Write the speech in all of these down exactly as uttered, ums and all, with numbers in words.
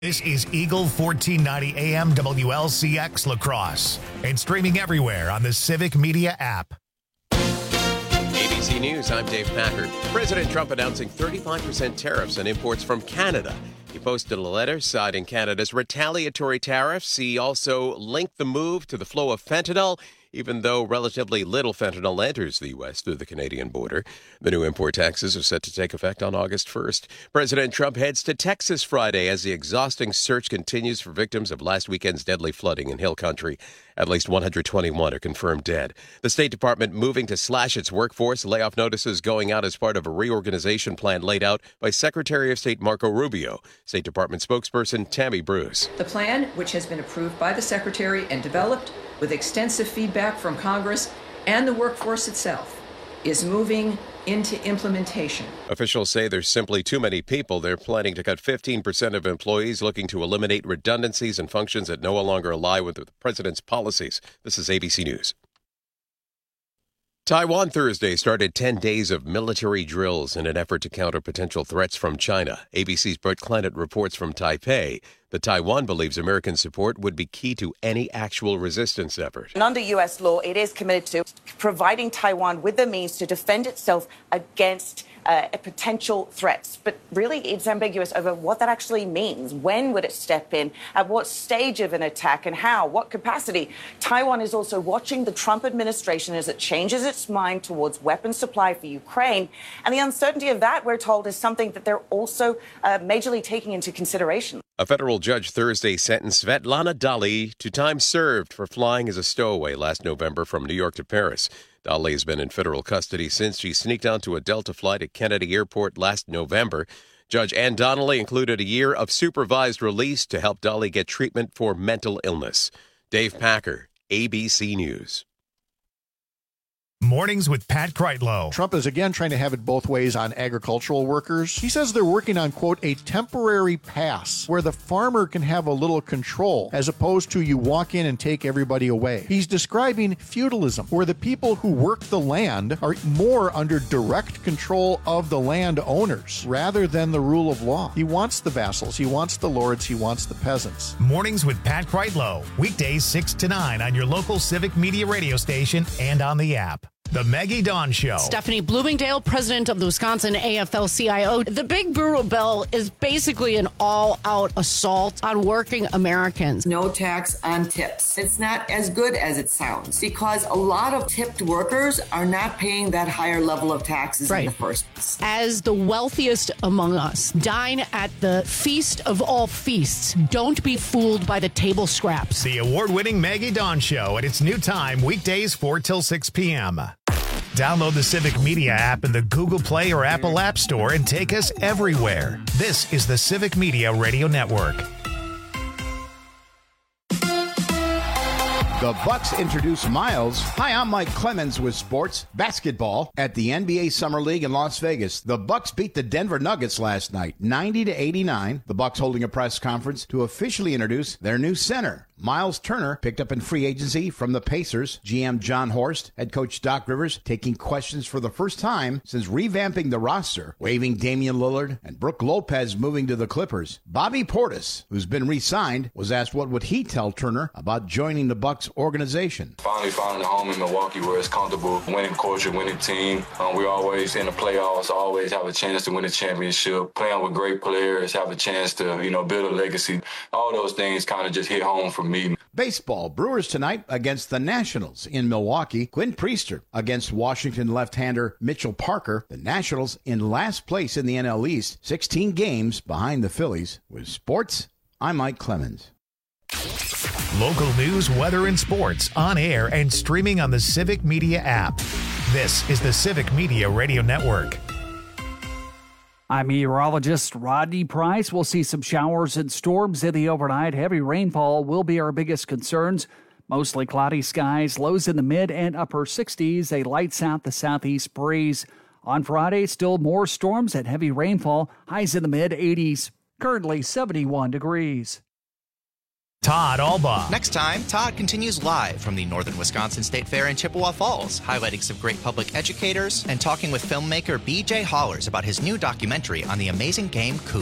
This is Eagle fourteen ninety A M W L C X La Crosse and streaming everywhere on the Civic Media app. A B C News, I'm Dave Packard. President Trump announcing thirty-five percent tariffs on imports from Canada. He posted a letter citing Canada's retaliatory tariffs. He also linked the move to the flow of fentanyl, even though relatively little fentanyl enters the U S through the Canadian border. The new import taxes are set to take effect on August first. President Trump heads to Texas Friday as the exhausting search continues for victims of last weekend's deadly flooding in Hill Country. At least one hundred twenty-one are confirmed dead. The State Department moving to slash its workforce, layoff notices going out as part of a reorganization plan laid out by Secretary of State Marco Rubio. State Department spokesperson Tammy Bruce. The plan, which has been approved by the Secretary and developed with extensive feedback from Congress and the workforce itself, is moving into implementation. Officials say there's simply too many people. They're planning to cut fifteen percent of employees, looking to eliminate redundancies and functions that no longer align with the president's policies. This is A B C News. Taiwan Thursday started ten days of military drills in an effort to counter potential threats from China. A B C's Brett Clennett reports from Taipei that Taiwan believes American support would be key to any actual resistance effort. And under U S law, it is committed to providing Taiwan with the means to defend itself against uh, potential threats. But really, it's ambiguous over what that actually means. When would it step in? At what stage of an attack and how? What capacity? Taiwan is also watching the Trump administration as it changes its mind towards weapons supply for Ukraine. And the uncertainty of that, we're told, is something that they're also uh, majorly taking into consideration. A federal judge Thursday sentenced Svetlana Dali to time served for flying as a stowaway last November from New York to Paris. Dali has been in federal custody since she sneaked onto a Delta flight at Kennedy Airport last November. Judge Ann Donnelly included a year of supervised release to help Dali get treatment for mental illness. Dave Packer, A B C News. Mornings with Pat Kreitlow. Trump is again trying to have it both ways on agricultural workers. He says they're working on, quote, a temporary pass where the farmer can have a little control as opposed to you walk in and take everybody away. He's describing feudalism, where the people who work the land are more under direct control of the land owners rather than the rule of law. He wants the vassals, he wants the lords, he wants the peasants. Mornings with Pat Kreitlow. Weekdays six to nine on your local Civic Media radio station and on the app. The Maggie Dawn Show. Stephanie Bloomingdale, president of the Wisconsin A F L C I O. The Big Brutal Bill is basically an all-out assault on working Americans. No tax on tips. It's not as good as it sounds because a lot of tipped workers are not paying that higher level of taxes right. in the first place. As the wealthiest among us, dine at the feast of all feasts. Don't be fooled by the table scraps. The award-winning Maggie Dawn Show at its new time, weekdays four till six p.m. Download the Civic Media app in the Google Play or Apple App Store and take us everywhere. This is the Civic Media Radio Network. The Bucks introduce Miles. Hi, I'm Mike Clemens with sports basketball at the N B A Summer League in Las Vegas. The Bucks beat the Denver Nuggets last night, ninety to eighty-nine. The Bucks holding a press conference to officially introduce their new center. Miles Turner picked up in free agency from the Pacers. G M John Horst, head coach Doc Rivers, taking questions for the first time since revamping the roster, waiving Damian Lillard and Brook Lopez moving to the Clippers. Bobby Portis, who's been re-signed, was asked what would he tell Turner about joining the Bucks organization. Finally finding a home in Milwaukee where it's comfortable, winning culture, winning team. Um, we're always in the playoffs, always have a chance to win a championship, playing with great players, have a chance to, you know, build a legacy. All those things kind of just hit home for me. Baseball, Brewers tonight against the Nationals in Milwaukee. Quinn Priester against Washington left-hander Mitchell Parker. The Nationals in last place in the N L East, sixteen games behind the Phillies. With sports, I'm Mike Clemens. Local news, weather, and sports on air and streaming on the Civic Media app. This is the Civic Media Radio Network. I'm meteorologist Rodney Price. We'll see some showers and storms in the overnight. Heavy rainfall will be our biggest concerns. Mostly cloudy skies, lows in the mid and upper sixties, a light south to southeast breeze. On Friday, still more storms and heavy rainfall, highs in the mid eighties. Currently seventy-one degrees. Todd Albaugh. Next time, Todd continues live from the Northern Wisconsin State Fair in Chippewa Falls, highlighting some great public educators and talking with filmmaker B J Hollers about his new documentary on the amazing game Coup.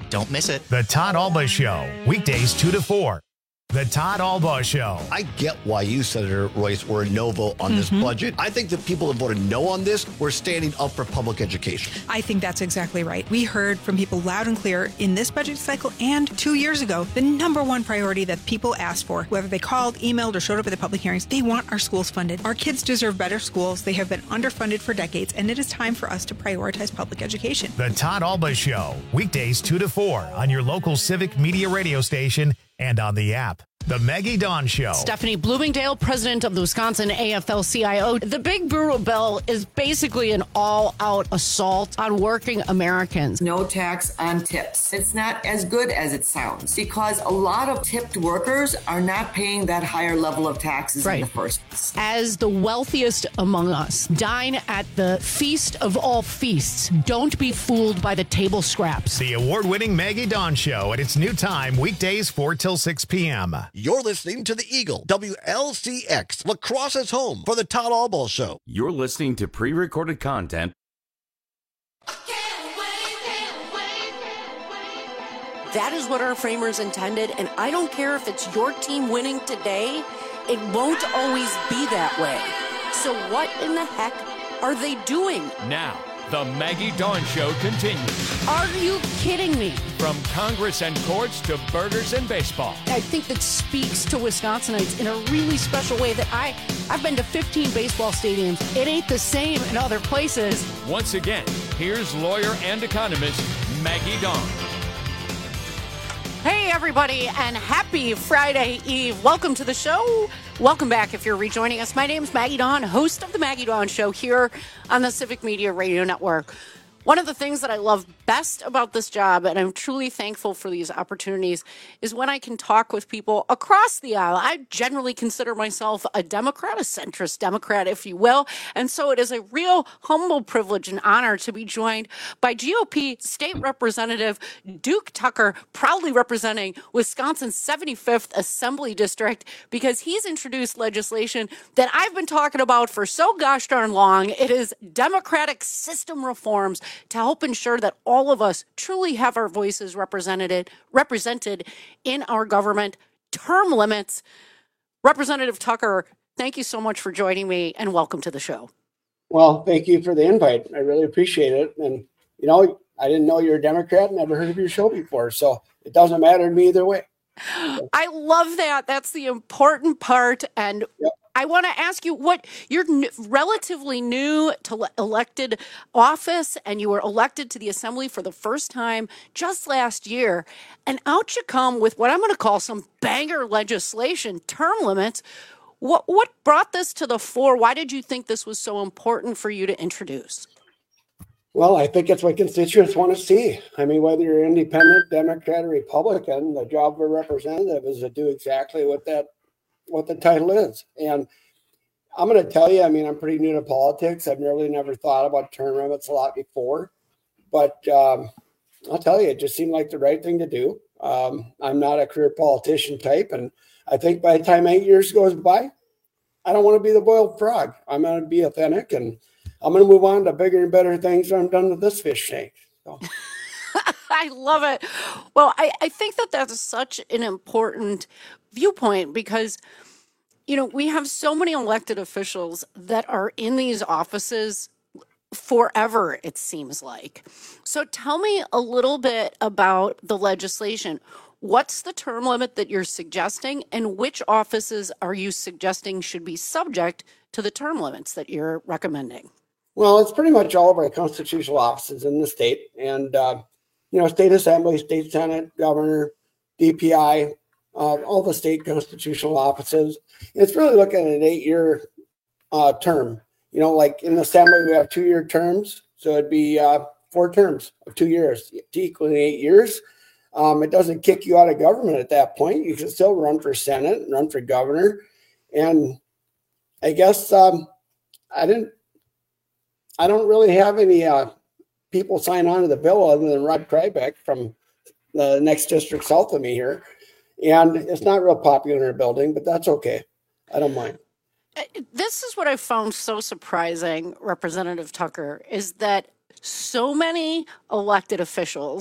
Don't miss it. The Todd Alba Show, weekdays two to four. The Todd Alba Show. I get why you, Senator Royce, were a no vote on this Mhm. budget. I think the people that voted no on this were standing up for public education. I think that's exactly right. We heard from people loud and clear in this budget cycle and two years ago, the number one priority that people asked for, whether they called, emailed, or showed up at the public hearings, they want our schools funded. Our kids deserve better schools. They have been underfunded for decades, and it is time for us to prioritize public education. The Todd Alba Show, weekdays two to four on your local Civic Media radio station and on the app. The Maggie Dawn Show. Stephanie Bloomingdale, president of the Wisconsin A F L C I O. The Big Brutal Bill is basically an all-out assault on working Americans. No tax on tips. It's not as good as it sounds because a lot of tipped workers are not paying that higher level of taxes Right. in the first place. As the wealthiest among us, dine at the feast of all feasts. Don't be fooled by the table scraps. The award-winning Maggie Dawn Show at its new time, weekdays four till six p.m. You're listening to the Eagle, W L C X, La Crosse's home for the Todd Alba Show. You're listening to pre-recorded content. That is what our framers intended, and I don't care if it's your team winning today, it won't always be that way. So what in the heck are they doing? Now, the Maggie Dawn Show continues. Are you kidding me? From Congress and courts to burgers and baseball. I think that speaks to Wisconsinites in a really special way that I, I've been to fifteen baseball stadiums. It ain't the same in other places. Once again, here's lawyer and economist Maggie Dawn. Hey, everybody, and happy Friday Eve. Welcome to the show. Welcome back if you're rejoining us. My name's Maggie Dawn, host of the Maggie Dawn Show here on the Civic Media Radio Network. One of the things that I love best about this job, and I'm truly thankful for these opportunities, is when I can talk with people across the aisle. I generally consider myself a Democrat, a centrist Democrat, if you will. And so it is a real humble privilege and honor to be joined by G O P State Representative Duke Tucker, proudly representing Wisconsin's seventy-fifth Assembly District, because he's introduced legislation that I've been talking about for so gosh darn long. It is democratic system reforms to help ensure that all of us truly have our voices represented represented in our government. Term limits. Representative Tucker, thank you so much for joining me, and welcome to the show. Well, thank you for the invite. I really appreciate it. And, you know, I didn't know you're a Democrat, never heard of your show before, so it doesn't matter to me either way. I love that. That's the important part. And yep. I want to ask you what you're n- relatively new to le- elected office, and you were elected to the Assembly for the first time just last year. And out you come with what I'm going to call some banger legislation, term limits. What what brought this to the fore? Why did you think this was so important for you to introduce? Well, I think it's what constituents want to see. I mean, whether you're independent, Democrat, or Republican, the job of a representative is to do exactly what that what the title is. And I'm going to tell you, I mean, I'm pretty new to politics. I've really never thought about term limits a lot before. But um, I'll tell you, it just seemed like the right thing to do. Um, I'm not a career politician type. And I think by the time eight years goes by, I don't want to be the boiled frog. I'm going to be authentic, and I'm going to move on to bigger and better things when I'm done with this fish tank. So. I love it. Well, I, I think that that's such an important viewpoint because, you know, we have so many elected officials that are in these offices forever, it seems like. So tell me a little bit about the legislation. What's the term limit that you're suggesting, and which offices are you suggesting should be subject to the term limits that you're recommending? Well, it's pretty much all of our constitutional offices in the state, and, uh, you know, state assembly, state senate, governor, D P I, uh, all the state constitutional offices. It's really looking at an eight-year uh, term. You know, like in the assembly, we have two-year terms, so it'd be uh, four terms of two years to equal eight years. Um, it doesn't kick you out of government at that point. You can still run for Senate and run for governor. And I guess um, I didn't, I don't really have any uh, people sign on to the bill other than Rod Krybeck from the next district south of me here. And it's not real popular in our building, but that's okay. I don't mind. This is what I found so surprising, Representative Tucker, is that so many elected officials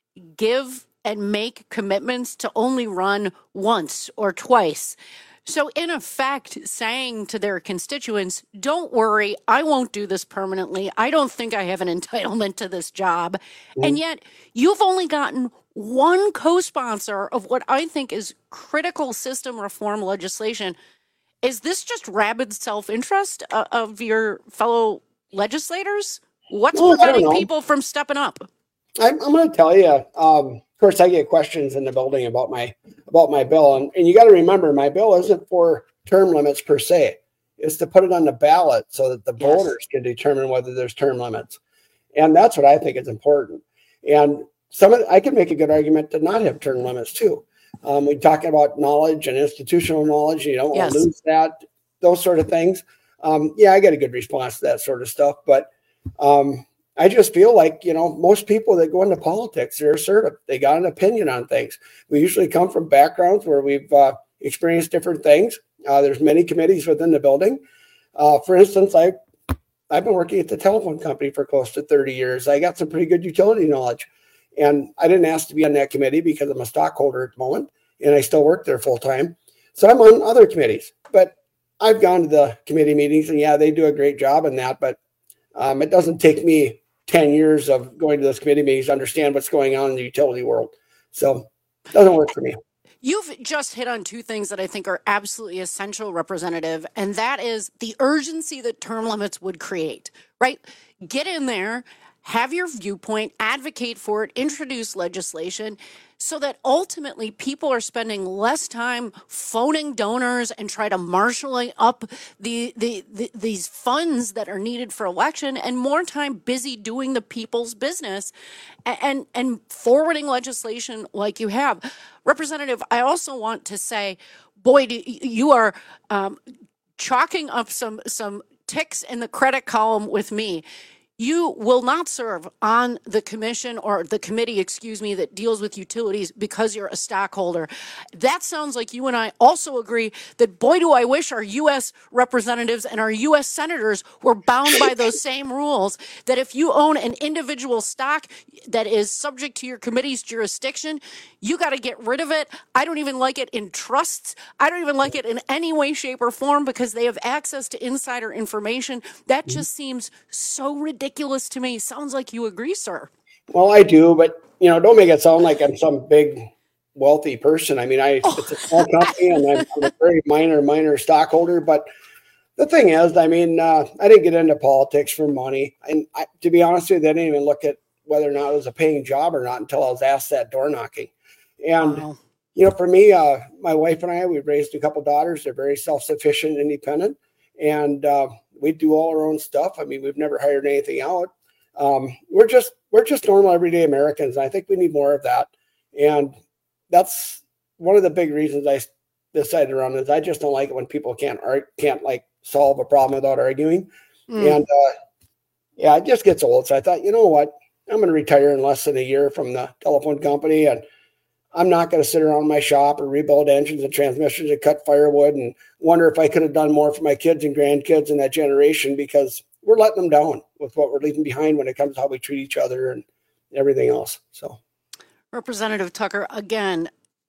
give and make commitments to only run once or twice. So in effect, saying to their constituents, don't worry, I won't do this permanently. I don't think I have an entitlement to this job. Mm. And yet you've only gotten one co-sponsor of what I think is critical system reform legislation. Is this just rabid self-interest uh, of your fellow legislators? What's well, preventing people from stepping up? I'm, I'm going to tell you. Um, of course, I get questions in the building about my about my bill, and, and you got to remember, my bill isn't for term limits per se. It's to put it on the ballot so that the yes. voters can determine whether there's term limits, and that's what I think is important. And some of the, I can make a good argument to not have term limits too. Um, we talk about knowledge and institutional knowledge. You don't yes. want to lose that. Those sort of things. Um, yeah, I get a good response to that sort of stuff, but. Um, I just feel like, you know, most people that go into politics, they're assertive. They got an opinion on things. We usually come from backgrounds where we've uh, experienced different things. Uh, there's many committees within the building. Uh, for instance, I, I've been working at the telephone company for close to thirty years. I got some pretty good utility knowledge. And I didn't ask to be on that committee because I'm a stockholder at the moment, and I still work there full time. So I'm on other committees. But I've gone to the committee meetings, and yeah, they do a great job in that. But um, it doesn't take me ten years of going to those committee meetings to understand what's going on in the utility world. So it doesn't work for me. You've just hit on two things that I think are absolutely essential, Representative, and that is the urgency that term limits would create, right? Get in there, have your viewpoint, advocate for it, introduce legislation so that ultimately people are spending less time phoning donors and try to marshaling up the, the, the these funds that are needed for election and more time busy doing the people's business and, and, and forwarding legislation like you have. Representative, I also want to say, boy, do, you are um, chalking up some, some ticks in the credit column with me. You will not serve on the commission or the committee, excuse me, that deals with utilities because you're a stockholder. That sounds like you and I also agree that, boy, do I wish our U S representatives and our U S senators were bound by those same rules, that if you own an individual stock that is subject to your committee's jurisdiction, you got to get rid of it. I don't even like it in trusts. I don't even like it in any way, shape, or form because they have access to insider information. That just seems so ridiculous. Ridiculous to me. Sounds like you agree, sir. Well, I do, but you know, don't make it sound like I'm some big wealthy person. I mean, I oh. it's a small company and I'm, I'm a very minor, minor stockholder. But the thing is, I mean, uh, I didn't get into politics for money, and I, to be honest with you, I didn't even look at whether or not it was a paying job or not until I was asked that door knocking. And wow. you know, for me, uh, my wife and I, we've raised a couple daughters. They're very self-sufficient, independent, and uh, we do all our own stuff. I mean, we've never hired anything out. Um, we're just we're just normal, everyday Americans. I think we need more of that. And that's one of the big reasons I decided to run is I just don't like it when people can't can't like solve a problem without arguing. Mm. And uh, yeah, it just gets old. So I thought, you know what? I'm going to retire in less than a year from the telephone company, and I'm not going to sit around my shop or rebuild engines and transmissions and cut firewood and wonder if I could have done more for my kids and grandkids in that generation, because we're letting them down with what we're leaving behind when it comes to how we treat each other and everything else. So, Representative Tucker, again,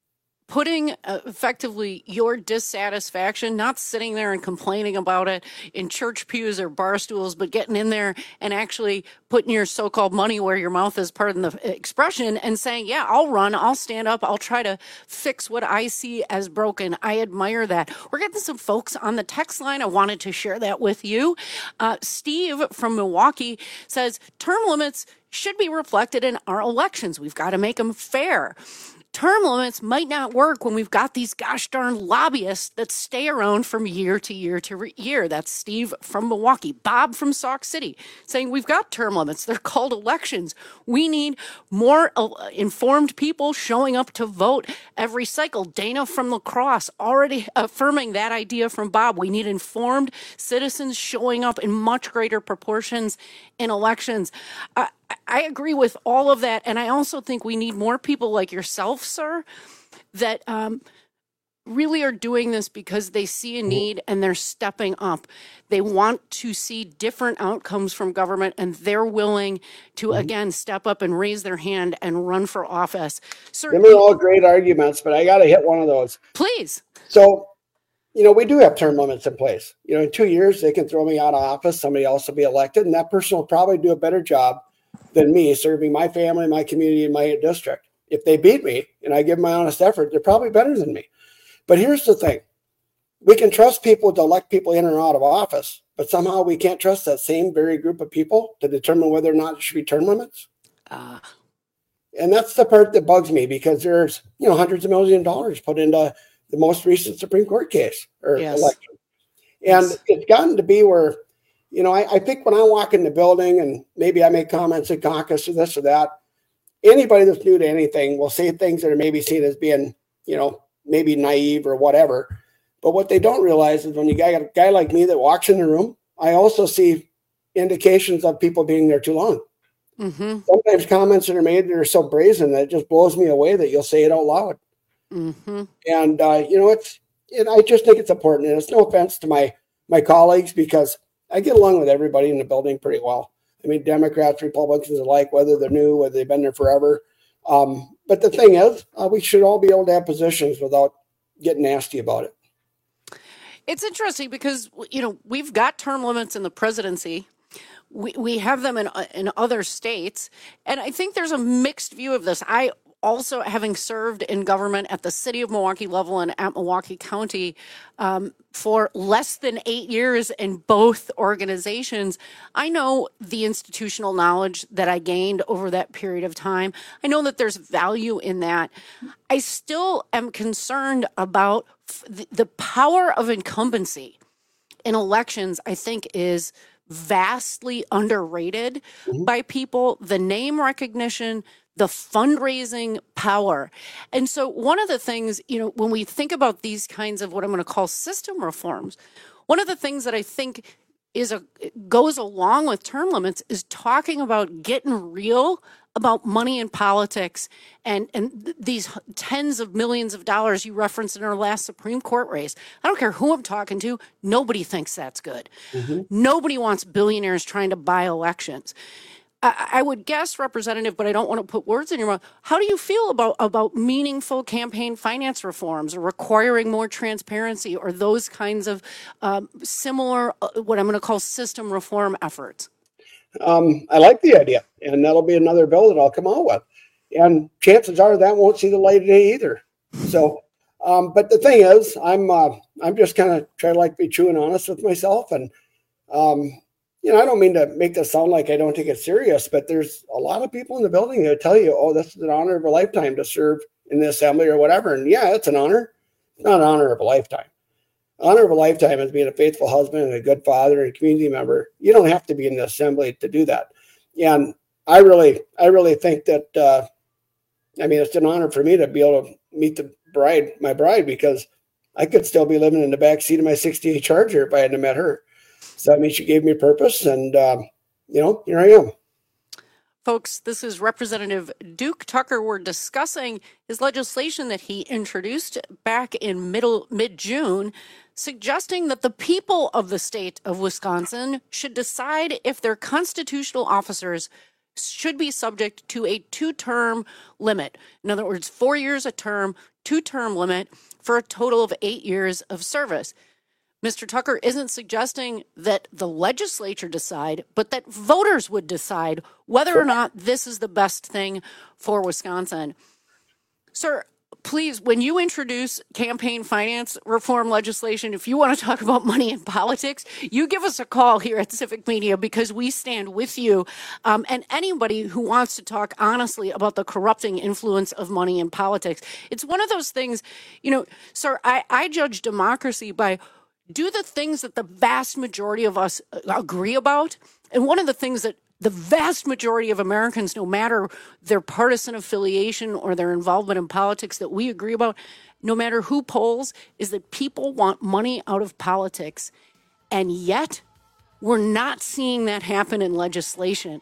putting uh, effectively your dissatisfaction, not sitting there and complaining about it in church pews or bar stools, but getting in there and actually putting your so-called money where your mouth is, pardon the expression, and saying, yeah, I'll run, I'll stand up, I'll try to fix what I see as broken. I admire that. We're getting some folks on the text line. I wanted to share that with you. Uh, Steve from Milwaukee says, term limits should be reflected in our elections. We've got to make them fair. Term limits might not work when we've got these gosh darn lobbyists that stay around from year to year to re- year. That's Steve from Milwaukee. Bob from Sauk City saying we've got term limits. They're called elections. We need more uh, informed people showing up to vote every cycle. Dana from La Crosse already affirming that idea from Bob. We need informed citizens showing up in much greater proportions in elections. Uh, I agree with all of that. And I also think we need more people like yourself, sir, that um, really are doing this because they see a need and they're stepping up. They want to see different outcomes from government, and they're willing to, mm-hmm. again, step up and raise their hand and run for office. Sir, Them are all great arguments, but I got to hit one of those. Please. So, you know, we do have term limits in place. You know, in two years, they can throw me out of office. Somebody else will be elected, and that person will probably do a better job than me serving my family, my community, and my district. If they beat me and I give them my honest effort, they're probably better than me. But here's the thing. We can trust people to elect people in or out of office, but somehow we can't trust that same very group of people to determine whether or not there should be term limits. Uh, and that's the part that bugs me, because there's, you know, hundreds of millions of dollars put into the most recent Supreme Court case or yes. election. And yes. it's gotten to be where, you know, I, I think when I walk in the building and maybe I make comments at caucus or this or that, anybody that's new to anything will say things that are maybe seen as being, you know, maybe naive or whatever. But what they don't realize is when you got a guy like me that walks in the room, I also see indications of people being there too long. Mm-hmm. Sometimes comments that are made that are so brazen that it just blows me away that you'll say it out loud. Mm-hmm. And, uh, you know, it's, and I just think it's important. And it's no offense to my, my colleagues, because I get along with everybody in the building pretty well. I mean, Democrats, Republicans alike, whether they're new, whether they've been there forever. Um, but the thing is, uh, we should all be able to have positions without getting nasty about it. It's interesting because, you know, we've got term limits in the presidency. We we have them in in other states. And I think there's a mixed view of this. I also, having served in government at the city of Milwaukee level and at Milwaukee County um, for less than eight years in both organizations, I know the institutional knowledge that I gained over that period of time. I know that there's value in that. I still am concerned about f- the, the power of incumbency in elections, I think, is vastly underrated mm-hmm. by people. The name recognition, the fundraising power. And so one of the things, you know, when we think about these kinds of what I'm going to call system reforms, one of the things that I think is a goes along with term limits is talking about getting real about money in politics and, and these tens of millions of dollars you referenced in our last Supreme Court race. I don't care who I'm talking to. Nobody thinks that's good. Mm-hmm. Nobody wants billionaires trying to buy elections. I would guess, Representative, but I don't want to put words in your mouth. How do you feel about, about meaningful campaign finance reforms or requiring more transparency or those kinds of um, similar, uh, what I'm going to call system reform efforts? Um, I like the idea, and that'll be another bill that I'll come out with. And chances are that won't see the light of day either. So, um, but the thing is, I'm uh, I'm just kind of trying to like be true and honest with myself, and um, you know, I don't mean to make this sound like I don't take it serious, but there's a lot of people in the building that tell you, oh, this is an honor of a lifetime to serve in the assembly or whatever. And yeah, it's an honor. It's not an honor of a lifetime. Honor of a lifetime is being a faithful husband and a good father and a community member. You don't have to be in the assembly to do that. And I really, I really think that, uh, I mean, it's an honor for me to be able to meet the bride, my bride, because I could still be living in the back seat of my sixty-eight Charger if I hadn't met her. So that means she gave me purpose, and, um, you know, here I am. Folks, this is Representative Duke Tucker. We're discussing his legislation that he introduced back in middle mid-June, suggesting that the people of the state of Wisconsin should decide if their constitutional officers should be subject to a two-term limit. In other words, four years a term, two-term limit for a total of eight years of service. Mister Tucker isn't suggesting that the legislature decide, but that voters would decide whether or not this is the best thing for Wisconsin. Sir, please, when you introduce campaign finance reform legislation, if you want to talk about money in politics, you give us a call here at Civic Media, because we stand with you. Um, and anybody who wants to talk honestly about the corrupting influence of money in politics. It's one of those things, you know, sir, I, I judge democracy by do the things that the vast majority of us agree about. And one of the things that the vast majority of Americans, no matter their partisan affiliation or their involvement in politics, that we agree about, no matter who polls, is that people want money out of politics. And yet, we're not seeing that happen in legislation.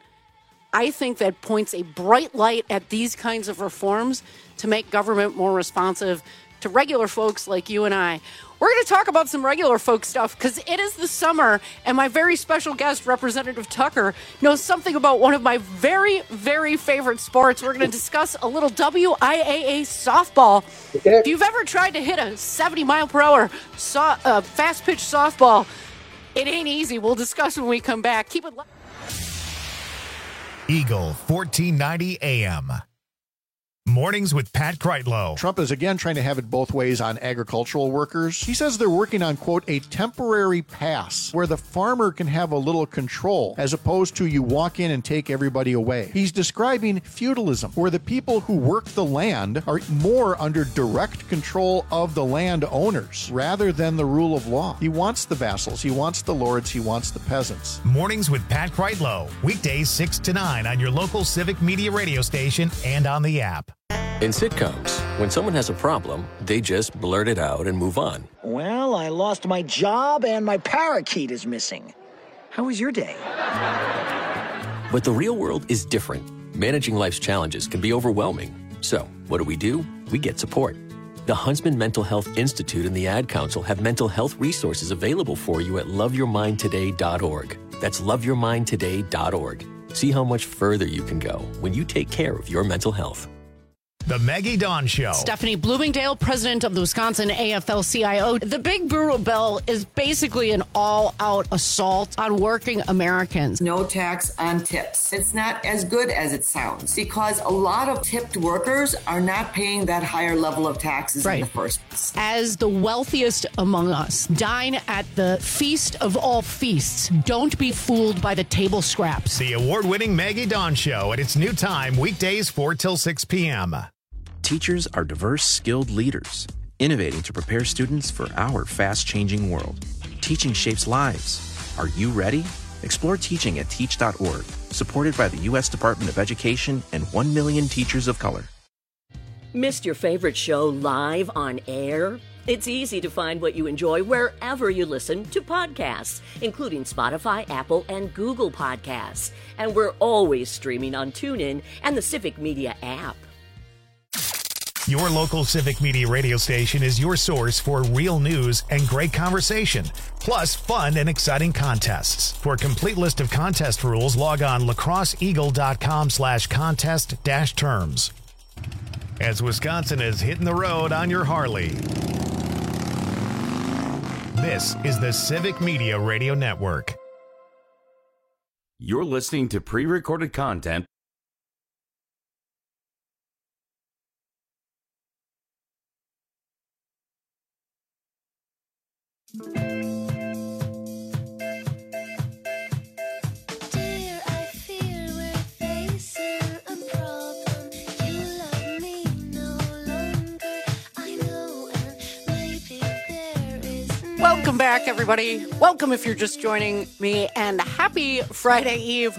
I think that points a bright light at these kinds of reforms to make government more responsive to regular folks like you and I. We're going to talk about some regular folk stuff because it is the summer, and my very special guest, Representative Tucker, knows something about one of my very, very favorite sports. We're going to discuss a little W I A A softball. Okay. If you've ever tried to hit a seventy mile per hour so, uh, fast pitch softball, it ain't easy. We'll discuss when we come back. Keep it live. Eagle fourteen ninety A M. Mornings with Pat Kreitlow. Trump is again trying to have it both ways on agricultural workers. He says they're working on, quote, a temporary pass where the farmer can have a little control as opposed to you walk in and take everybody away. He's describing feudalism, where the people who work the land are more under direct control of the landowners rather than the rule of law. He wants the vassals, he wants the lords, he wants the peasants. Mornings with Pat Kreitlow. Weekdays six to nine on your local Civic Media radio station and on the app. In sitcoms, when someone has a problem, they just blurt it out and move on. Well, I lost my job and my parakeet is missing. How was your day? But the real world is different. Managing life's challenges can be overwhelming. So, what do we do? We get support. The Huntsman Mental Health Institute and the Ad Council have mental health resources available for you at love your mind today dot org. That's love your mind today dot org. See how much further you can go when you take care of your mental health. The Maggie Dawn Show. Stephanie Bloomingdale, president of the Wisconsin A F L C I O. The Big Brutal Bill is basically an all-out assault on working Americans. No tax on tips. It's not as good as it sounds because a lot of tipped workers are not paying that higher level of taxes right. in the first place. As the wealthiest among us, dine at the feast of all feasts. Don't be fooled by the table scraps. The award-winning Maggie Dawn Show at its new time, weekdays four till six p.m. Teachers are diverse, skilled leaders, innovating to prepare students for our fast-changing world. Teaching shapes lives. Are you ready? Explore teaching at teach dot org, supported by the U S Department of Education and one million teachers of color. Missed your favorite show live on air? It's easy to find what you enjoy wherever you listen to podcasts, including Spotify, Apple, and Google Podcasts. And we're always streaming on TuneIn and the Civic Media app. Your local Civic Media radio station is your source for real news and great conversation, plus fun and exciting contests. For a complete list of contest rules, log on lacrosseeagle.com slash contest dash terms. As Wisconsin is hitting the road on your Harley. This is the Civic Media Radio Network. You're listening to pre-recorded content. Welcome back, everybody. Welcome if you're just joining me, and happy Friday Eve.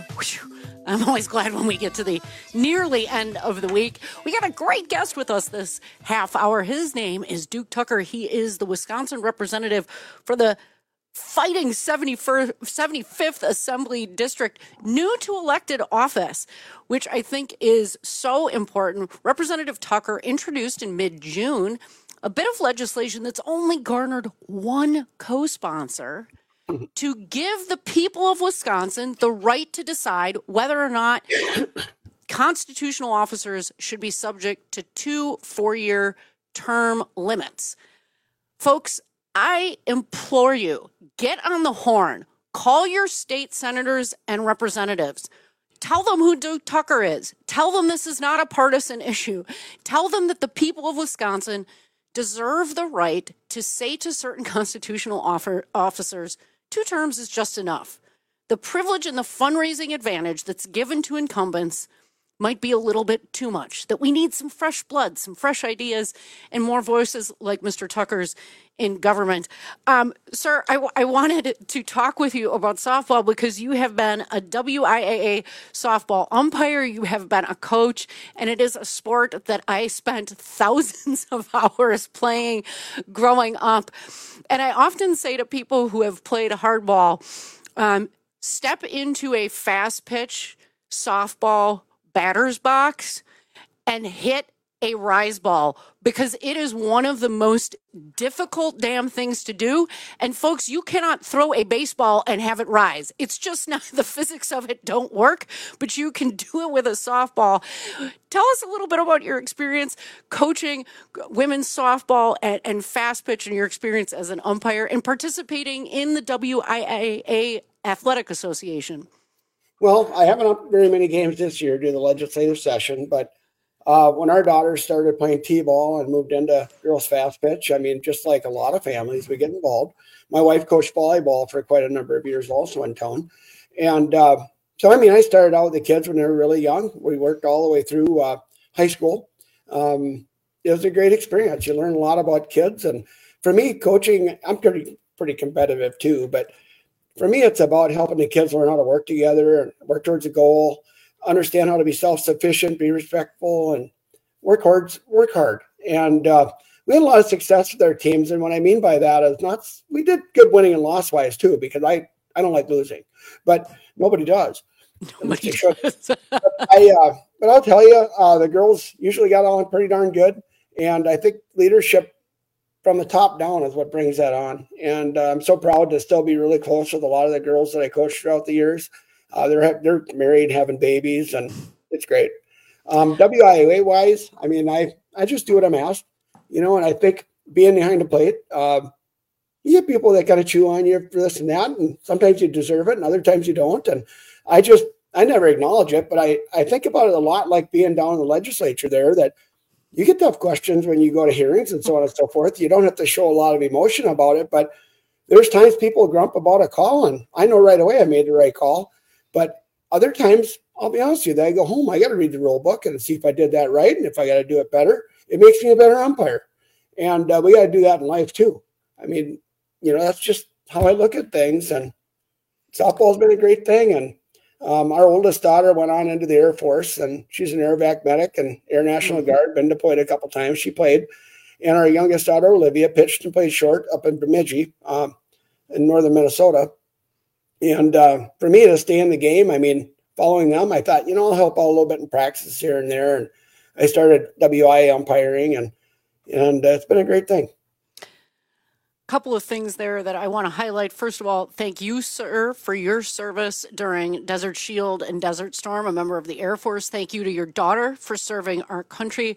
I'm always glad when we get to the nearly end of the week. We got a great guest with us this half hour. His name is Duke Tucker. He is the Wisconsin representative for the Fighting seventy-fifth Assembly District, new to elected office, which I think is so important. Representative Tucker introduced in mid-June a bit of legislation that's only garnered one co-sponsor to give the people of Wisconsin the right to decide whether or not constitutional officers should be subject to two four-year term limits. Folks, I implore you, get on the horn. Call your state senators and representatives. Tell them who Duke Tucker is. Tell them this is not a partisan issue. Tell them that the people of Wisconsin deserve the right to say to certain constitutional offer, officers, two terms is just enough. The privilege and the fundraising advantage that's given to incumbents might be a little bit too much, that we need some fresh blood, some fresh ideas, and more voices like Mister Tucker's in government. Um, sir, I, w- I wanted to talk with you about softball because you have been a W I A A softball umpire, you have been a coach, and it is a sport that I spent thousands of hours playing growing up. And I often say to people who have played hardball, um, step into a fast pitch softball batter's box and hit a rise ball because it is one of the most difficult damn things to do. And folks, you cannot throw a baseball and have it rise. It's just not, the physics of it don't work, but you can do it with a softball. Tell us a little bit about your experience coaching women's softball and, and fast pitch, and your experience as an umpire and participating in the W I A A Athletic Association. Well, I haven't upped very many games this year due to the legislative session, but uh, when our daughters started playing T-ball and moved into girls fast pitch, I mean, just like a lot of families, we get involved. My wife coached volleyball for quite a number of years also in town. And uh, so, I mean, I started out with the kids when they were really young. We worked all the way through uh, high school. Um, it was a great experience. You learn a lot about kids. And for me, coaching, I'm pretty, pretty competitive too, but for me, it's about helping the kids learn how to work together and work towards a goal, understand how to be self-sufficient, be respectful, and work hard. Work hard. And uh, we had a lot of success with our teams. And what I mean by that is not we did good winning and loss wise too, because I, I don't like losing, but nobody does. Nobody does. but, I, uh, but I'll tell you, uh, the girls usually got on pretty darn good, and I think leadership from the top down is what brings that on. And uh, I'm so proud to still be really close with a lot of the girls that I coached throughout the years. Uh, they're they're married, having babies, and it's great. Um, W I A wise, I mean, I, I just do what I'm asked, you know, and I think being behind the plate, uh, you get people that kind of chew on you for this and that, and sometimes you deserve it and other times you don't. And I just, I never acknowledge it, but I, I think about it a lot like being down in the legislature there, that you get tough questions when you go to hearings and so on and so forth. You don't have to show a lot of emotion about it, but there's times people grump about a call, and I know right away I made the right call. But other times, I'll be honest with you, I go home, I got to read the rule book and see if I did that right, and if I got to do it better. It makes me a better umpire. And uh, we got to do that in life too. I mean, you know, that's just how I look at things. And softball's been a great thing. And Um, our oldest daughter went on into the Air Force, and she's an AirVac medic and Air National Guard, been deployed a couple times. She played. And our youngest daughter, Olivia, pitched and played short up in Bemidji um, in northern Minnesota. And uh, for me to stay in the game, I mean, following them, I thought, you know, I'll help out a little bit in practice here and there. And I started W I A umpiring, and, and uh, it's been a great thing. Couple of things there that I want to highlight. First of all, thank you, sir, for your service during Desert Shield and Desert Storm, a member of the Air Force. Thank you to your daughter for serving our country.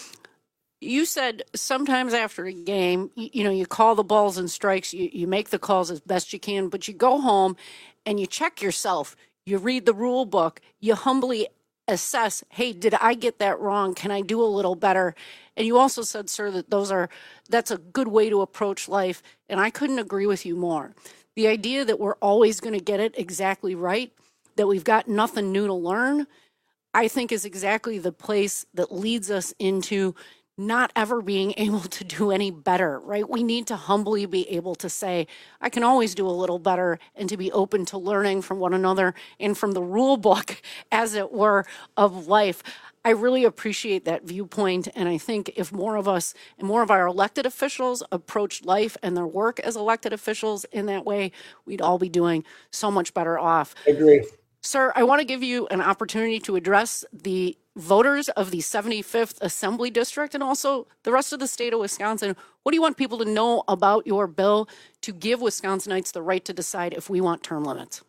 You said sometimes after a game, you, you know, you call the balls and strikes, you, you make the calls as best you can, but you go home and you check yourself. You read the rule book. You humbly assess, hey, did I get that wrong? Can I do a little better? And you also said, sir, that those are, that's a good way to approach life. And I couldn't agree with you more. The idea that we're always going to get it exactly right, that we've got nothing new to learn, I think is exactly the place that leads us into not ever being able to do any better, right? We need to humbly be able to say, I can always do a little better, and to be open to learning from one another and from the rule book, as it were, of life. I really appreciate that viewpoint, and I think if more of us and more of our elected officials approached life and their work as elected officials in that way, we'd all be doing so much better off. I agree. Sir, I want to give you an opportunity to address the voters of the seventy-fifth Assembly District and also the rest of the state of Wisconsin. What do you want people to know about your bill to give Wisconsinites the right to decide if we want term limits?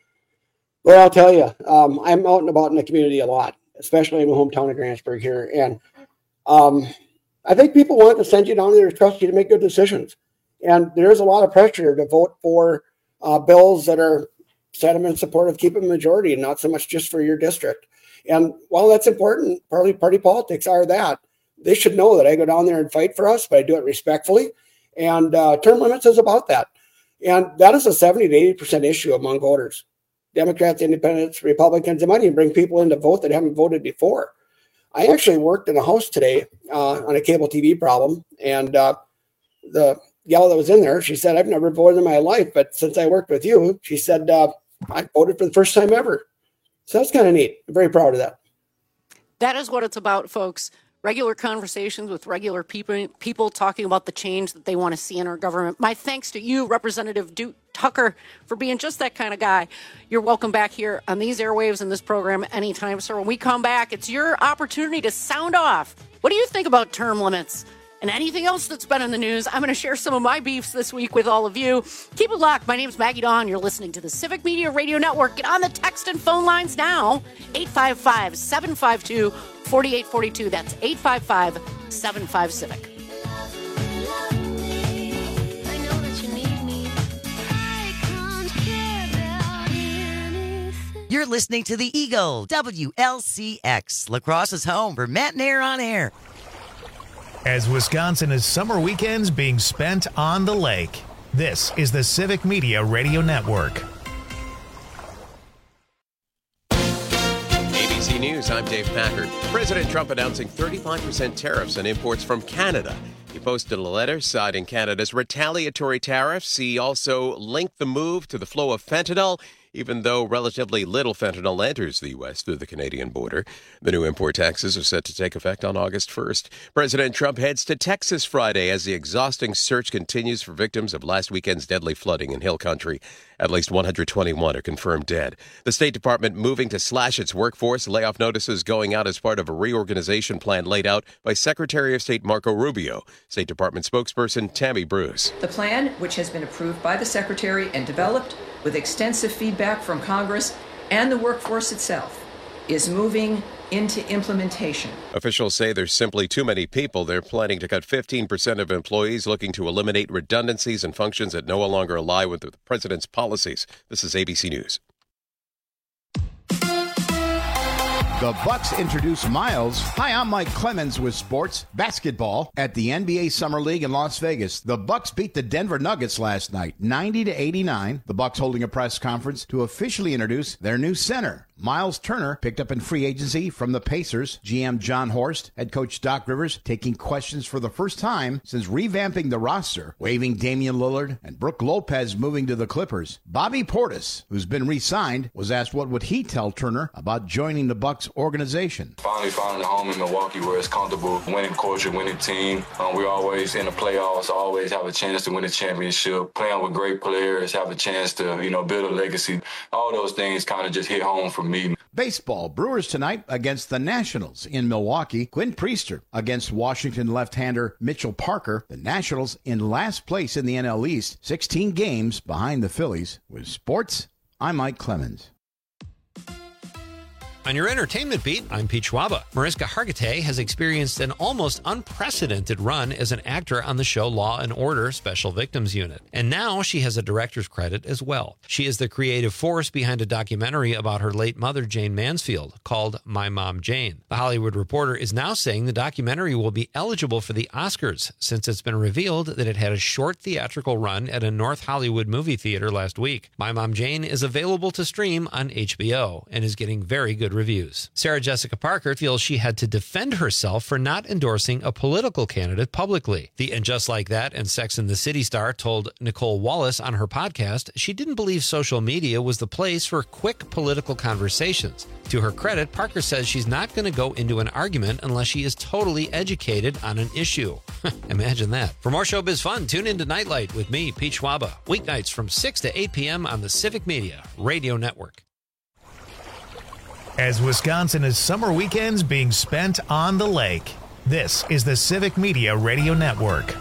Well, I'll tell you, um, I'm out and about in the community a lot, especially in my hometown of Grantsburg here. And um, I think people want to send you down there to trust you to make good decisions. And there's a lot of pressure to vote for uh, bills that are sentiment support of keeping a majority and not so much just for your district. And while that's important, party, party politics are that. They should know that I go down there and fight for us, but I do it respectfully. And uh, term limits is about that. And that is a seventy to eighty percent issue among voters. Democrats, independents, Republicans, they might even bring people in to vote that haven't voted before. I actually worked in a house today uh, on a cable T V problem. And uh, the gal that was in there, she said, I've never voted in my life, but since I worked with you, she said, uh, I voted for the first time ever. So that's kind of neat. I'm very proud of that. That is what it's about, folks. regular conversations with regular people, people talking about the change that they want to see in our government. My thanks to you, Representative Duke Tucker, for being just that kind of guy. You're welcome back here on these airwaves in this program anytime, sir. When we come back, it's your opportunity to sound off. What do you think about term limits and anything else that's been in the news? I'm going to share some of my beefs this week with all of you. Keep it locked. My name's Maggie Dawn. You're listening to the Civic Media Radio Network. Get on the text and phone lines now. eight five five, seven five two, four eight four two. That's eight five five, seven five, Civic. You're listening to the Eagle, W L C X, La Crosse's home for Matt and Air on Air. As Wisconsin is summer weekends being spent on the lake, this is the Civic Media Radio Network. A B C News, I'm Dave Packard. President Trump announcing thirty-five percent tariffs on imports from Canada. He posted a letter citing Canada's retaliatory tariffs. He also linked the move to the flow of fentanyl, even though relatively little fentanyl enters the U S through the Canadian border. The new import taxes are set to take effect on August first. President Trump heads to Texas Friday as the exhausting search continues for victims of last weekend's deadly flooding in Hill Country. At least one hundred twenty-one are confirmed dead. The State Department moving to slash its workforce, layoff notices going out as part of a reorganization plan laid out by Secretary of State Marco Rubio. State Department spokesperson Tammy Bruce. The plan, which has been approved by the Secretary and developed with extensive feedback from Congress and the workforce itself, is moving into implementation. Officials say there's simply too many people. They're planning to cut fifteen percent of employees, looking to eliminate redundancies and functions that no longer align with the president's policies. This is A B C News. The Bucks introduce Miles. Hi, I'm Mike Clemens with sports basketball at the N B A Summer League in Las Vegas. The Bucks beat the Denver Nuggets last night, ninety to eighty-nine. The Bucks holding a press conference to officially introduce their new center. Miles Turner picked up in free agency from the Pacers. G M John Horst, head coach Doc Rivers, taking questions for the first time since revamping the roster, waiving Damian Lillard and Brook Lopez moving to the Clippers. Bobby Portis, who's been re-signed, was asked what would he tell Turner about joining the Bucks organization. Finally finding a home in Milwaukee where it's comfortable, winning culture, winning team. Um, we're always in the playoffs, always have a chance to win a championship, playing with great players, have a chance to, you know, build a legacy. All those things kind of just hit home for me. Baseball, Brewers tonight against the Nationals in Milwaukee. Quinn Priester against Washington left-hander Mitchell Parker. The Nationals in last place in the N L East, sixteen games behind the Phillies. With sports, I'm Mike Clemens. On your entertainment beat, I'm Pete Schwaba. Mariska Hargitay has experienced an almost unprecedented run as an actor on the show Law and Order Special Victims Unit. And now she has a director's credit as well. She is the creative force behind a documentary about her late mother, Jane Mansfield, called My Mom Jane. The Hollywood Reporter is now saying the documentary will be eligible for the Oscars since it's been revealed that it had a short theatrical run at a North Hollywood movie theater last week. My Mom Jane is available to stream on H B O and is getting very good reviews. Sarah Jessica Parker feels she had to defend herself for not endorsing a political candidate publicly. The And Just Like That and Sex and the City star told Nicole Wallace on her podcast she didn't believe social media was the place for quick political conversations. To her credit, Parker says she's not going to go into an argument unless she is totally educated on an issue. Imagine that. For more showbiz fun, tune into Nightlight with me, Pete Schwaba, weeknights from six to eight p.m. on the Civic Media Radio Network. As Wisconsin is summer weekends being spent on the lake, this is the Civic Media Radio Network.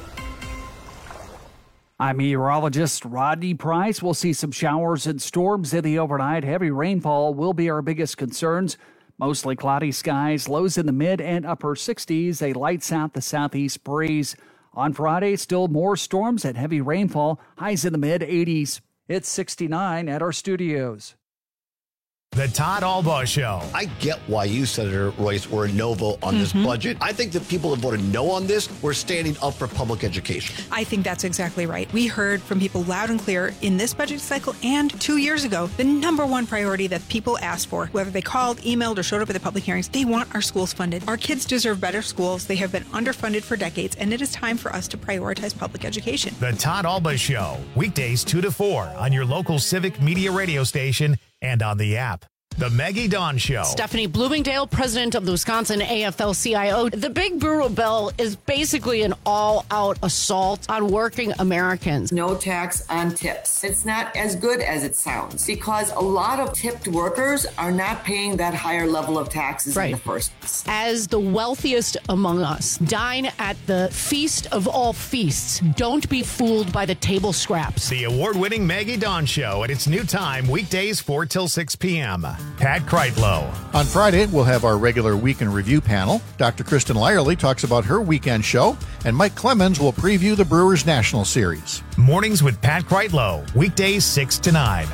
I'm meteorologist Rodney Price. We'll see some showers and storms in the overnight. Heavy rainfall will be our biggest concerns. Mostly cloudy skies, lows in the mid and upper sixties, a light south to southeast breeze. On Friday, still more storms and heavy rainfall, highs in the mid eighties. It's sixty-nine at our studios. The Todd Albaugh Show. I get why you, Senator Royce, were a no vote on mm-hmm. this budget. I think the people that voted no on this were standing up for public education. I think that's exactly right. We heard from people loud and clear in this budget cycle and two years ago, the number one priority that people asked for, whether they called, emailed, or showed up at the public hearings, they want our schools funded. Our kids deserve better schools. They have been underfunded for decades, and it is time for us to prioritize public education. The Todd Albaugh Show, weekdays two to four on your local Civic Media radio station and on the app. The Maggie Dawn Show. Stephanie Bloomingdale, president of the Wisconsin A F L C I O. The Big Brutal Bill is basically an all-out assault on working Americans. No tax on tips. It's not as good as it sounds because a lot of tipped workers are not paying that higher level of taxes Right. in the first place. As the wealthiest among us, dine at the feast of all feasts. Don't be fooled by the table scraps. The award-winning Maggie Dawn Show at its new time, weekdays four till six p.m. Pat Kreitlow. On Friday, we'll have our regular Week in Review panel. Doctor Kristen Lyerly talks about her weekend show, and Mike Clemens will preview the Brewers National Series. Mornings with Pat Kreitlow, weekdays six to nine.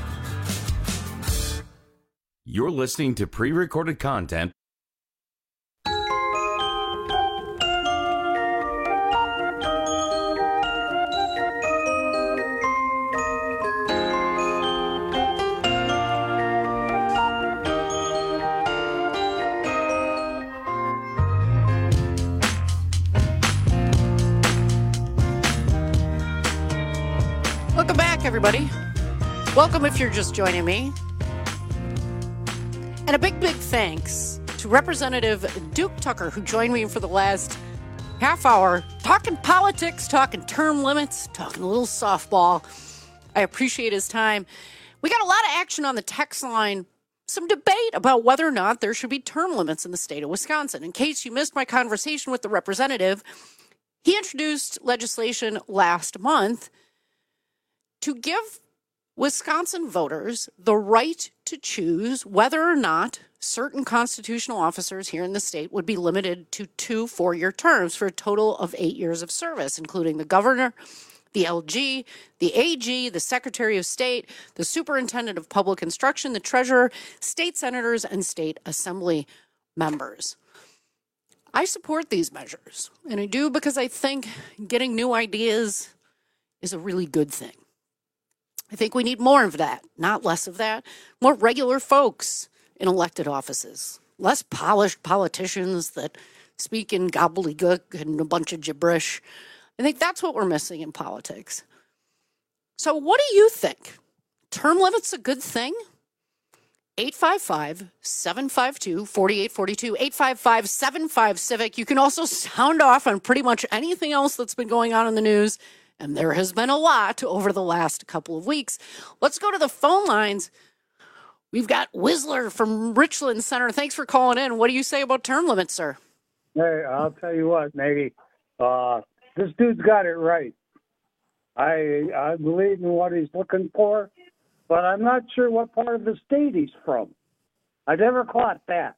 You're listening to pre-recorded content. Welcome back, everybody. Welcome if you're just joining me. And a big, big thanks to Representative Duke Tucker, who joined me for the last half hour, talking politics, talking term limits, talking a little softball. I appreciate his time. We got a lot of action on the text line, some debate about whether or not there should be term limits in the state of Wisconsin. In case you missed my conversation with the representative, he introduced legislation last month to give Wisconsin voters the right to choose whether or not certain constitutional officers here in the state would be limited to two four-year terms for a total of eight years of service, including the governor, the L G, the A G, the Secretary of State, the Superintendent of Public Instruction, the Treasurer, state senators, and state assembly members. I support these measures, and I do because I think getting new ideas is a really good thing. I think we need more of that, not less of that. More regular folks in elected offices. Less polished politicians that speak in gobbledygook and a bunch of gibberish. I think that's what we're missing in politics. So what do you think? Term limits a good thing? eight five five, seven five two, four eight four two, eight five five, seven five, CIVIC. You can also sound off on pretty much anything else that's been going on in the news. And there has been a lot over the last couple of weeks. Let's go to the phone lines. We've got Whistler from Richland Center. Thanks for calling in. What do you say about term limits, sir? Hey, I'll tell you what, Maggie. Uh, this dude's got it right. I I believe in what he's looking for, but I'm not sure what part of the state he's from. I never caught that.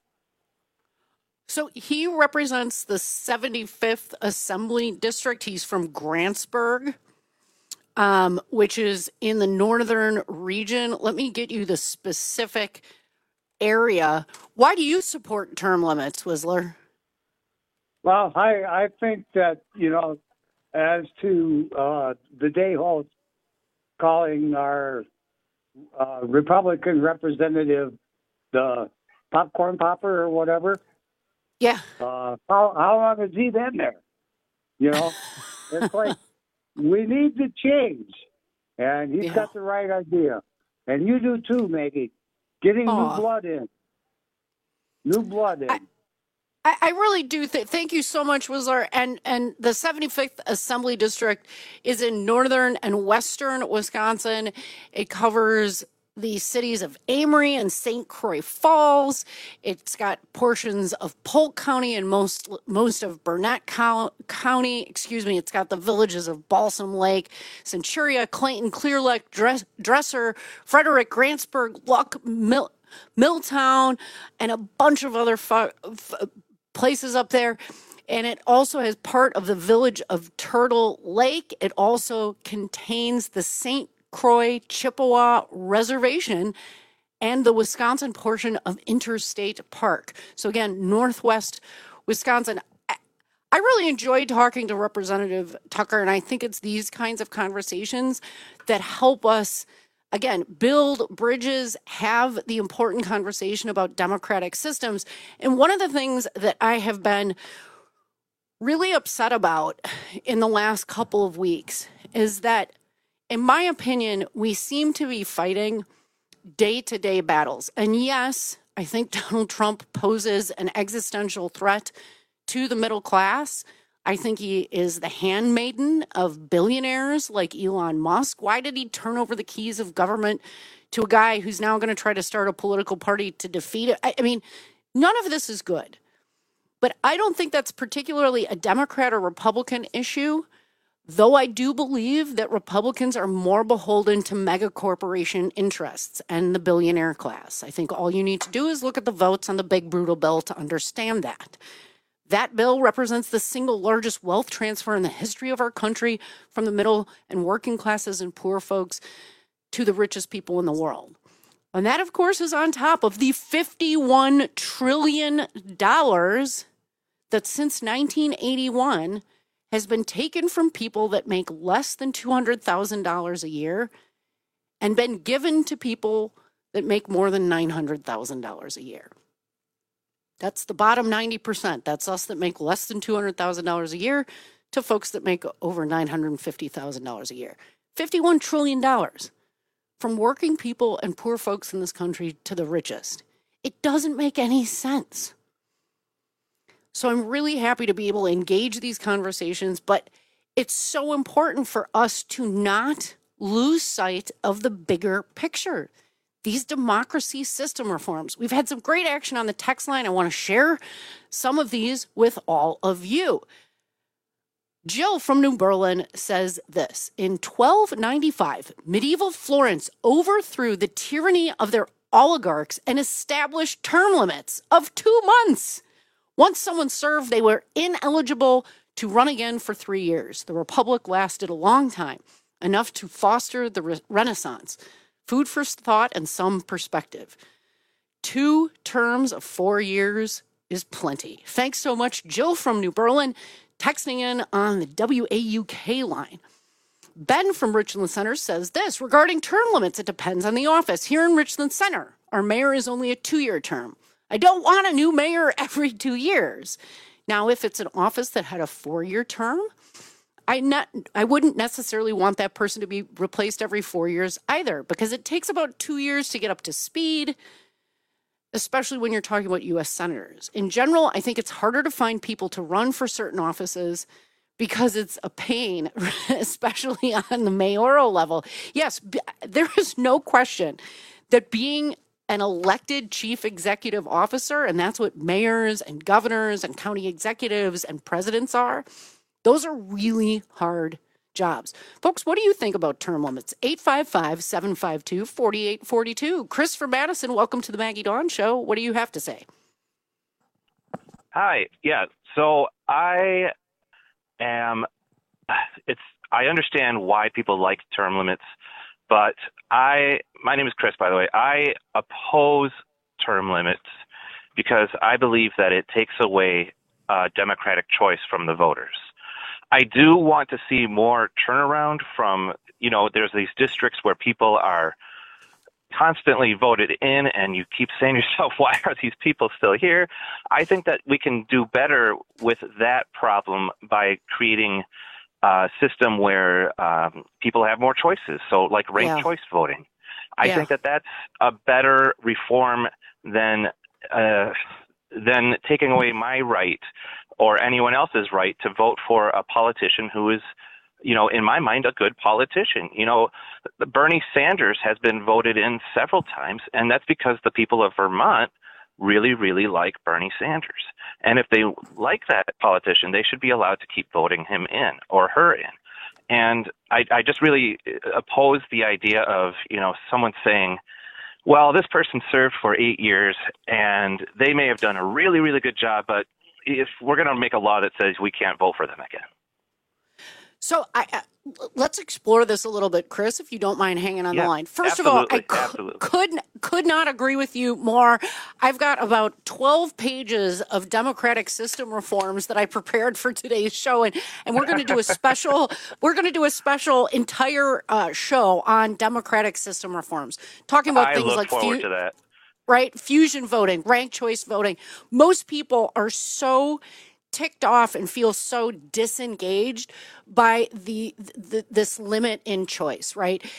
So he represents the seventy-fifth Assembly District. He's from Grantsburg, um, which is in the northern region. Let me get you the specific area. Why do you support term limits, Whistler? Well, I, I think that, you know, as to uh, the day host calling our uh, Republican representative the popcorn popper or whatever, yeah. Uh, how how long has he been there? You know, it's like we need to change, and he's yeah. got the right idea, and you do too, Maggie. Getting Aww. new blood in, new blood in. I, I, I really do. Th- thank you so much, Whistler. And and the seventy-fifth Assembly District is in northern and western Wisconsin. It covers the cities of Amory and Saint Croix Falls. It's got portions of Polk County and most most of Burnett County. Excuse me. It's got the villages of Balsam Lake, Centuria, Clayton, Clear Lake, Dress, Dresser, Frederick, Grantsburg, Luck, Mill, Milltown, and a bunch of other fu- f- places up there. And it also has part of the village of Turtle Lake. It also contains the Saint Croix Chippewa Reservation and the Wisconsin portion of Interstate Park. So again, Northwest Wisconsin. I really enjoyed talking to Representative Tucker, and I think it's these kinds of conversations that help us, again, build bridges, have the important conversation about democratic systems. And one of the things that I have been really upset about in the last couple of weeks is that, in my opinion, we seem to be fighting day-to-day battles. And yes, I think Donald Trump poses an existential threat to the middle class. I think he is the handmaiden of billionaires like Elon Musk. Why did he turn over the keys of government to a guy who's now going to try to start a political party to defeat it? I, I mean, none of this is good. But I don't think that's particularly a Democrat or Republican issue, though I do believe that Republicans are more beholden to mega corporation interests and the billionaire class. I think all you need to do is look at the votes on the big brutal bill to understand that. That bill represents the single largest wealth transfer in the history of our country from the middle and working classes and poor folks to the richest people in the world. And that, of course, is on top of the fifty-one trillion dollars that since nineteen eighty-one has been taken from people that make less than two hundred thousand dollars a year and been given to people that make more than nine hundred thousand dollars a year. That's the bottom ninety percent. That's us that make less than two hundred thousand dollars a year to folks that make over nine hundred fifty thousand dollars a year. fifty-one trillion dollars from working people and poor folks in this country to the richest. It doesn't make any sense. So I'm really happy to be able to engage these conversations, but it's so important for us to not lose sight of the bigger picture. These democracy system reforms. We've had some great action on the text line. I want to share some of these with all of you. Jill from New Berlin says this: in twelve ninety-five, medieval Florence overthrew the tyranny of their oligarchs and established term limits of two months. Once someone served, they were ineligible to run again for three years. The Republic lasted a long time, enough to foster the re- Renaissance. Food for thought and some perspective. Two terms of four years is plenty. Thanks so much, Jill from New Berlin, texting in on the W A U K line. Ben from Richland Center says this: regarding term limits, it depends on the office. Here in Richland Center, our mayor is only a two-year term. I don't want a new mayor every two years. Now, if it's an office that had a four-year term, I not I wouldn't necessarily want that person to be replaced every four years either, because it takes about two years to get up to speed, especially when you're talking about U S senators. In general, I think it's harder to find people to run for certain offices because it's a pain, especially on the mayoral level. Yes, there is no question that being an elected chief executive officer, and that's what mayors and governors and county executives and presidents are, those are really hard jobs. Folks, what do you think about term limits? eight five five, seven five two, four eight four two. Chris from Madison, welcome to the Maggie Dawn Show. What do you have to say? Hi. Yeah. So I am, it's, I understand why people like term limits, but I, my name is Chris, by the way. I oppose term limits because I believe that it takes away uh, democratic choice from the voters. I do want to see more turnaround from, you know, there's these districts where people are constantly voted in and you keep saying to yourself, why are these people still here? I think that we can do better with that problem by creating a system where um, people have more choices. So like ranked yeah. choice voting. I yeah. think that that's a better reform than uh, than taking away my right or anyone else's right to vote for a politician who is, you know, in my mind, a good politician. You know, Bernie Sanders has been voted in several times, and that's because the people of Vermont really, really like Bernie Sanders. And if they like that politician, they should be allowed to keep voting him in or her in. And I, I just really oppose the idea of, you know, someone saying, well, this person served for eight years and they may have done a really, really good job, but if we're going to make a law that says we can't vote for them again. So I, uh, let's explore this a little bit, Chris, if you don't mind hanging on yeah, the line. First absolutely, of all, I absolutely. could could not agree with you more. I've got about twelve pages of democratic system reforms that I prepared for today's show, and, and we're going to do a special we're going to do a special entire uh, show on democratic system reforms, talking about I things look like forward fu- to that. right, fusion voting, ranked choice voting. Most people are so ticked off and feel so disengaged by the, the this limit in choice, right?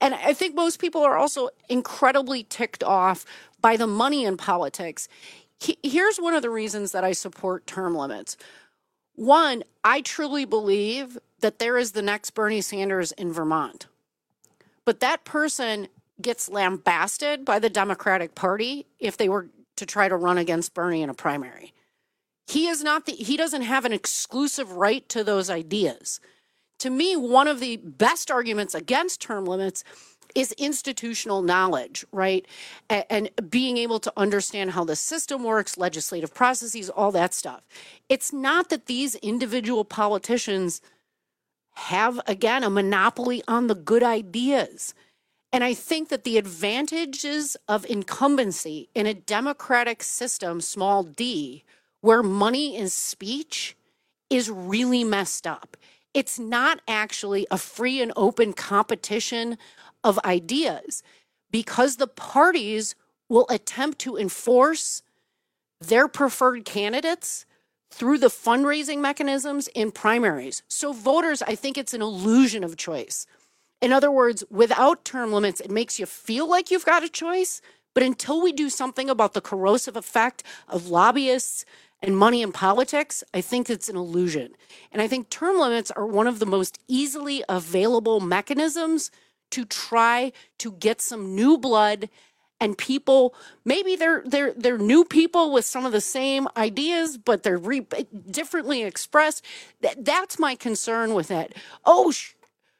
And I think most people are also incredibly ticked off by the money in politics. Here's one of the reasons that I support term limits. One, I truly believe that there is the next Bernie Sanders in Vermont. But that person gets lambasted by the Democratic Party if they were to try to run against Bernie in a primary. He is not the, he doesn't have an exclusive right to those ideas. To me, one of the best arguments against term limits is institutional knowledge, right? And, and being able to understand how the system works, legislative processes, all that stuff. It's not that these individual politicians have, again, a monopoly on the good ideas. And I think that the advantages of incumbency in a democratic system, small d, where money is speech, is really messed up. It's not actually a free and open competition of ideas because the parties will attempt to enforce their preferred candidates through the fundraising mechanisms in primaries. So voters, I think it's an illusion of choice. In other words, without term limits, it makes you feel like you've got a choice, but until we do something about the corrosive effect of lobbyists and money in politics, I think it's an illusion. And I think term limits are one of the most easily available mechanisms to try to get some new blood and people, maybe they're they're they're new people with some of the same ideas, but they're re- differently expressed. That, that's my concern with it. Oh, sh-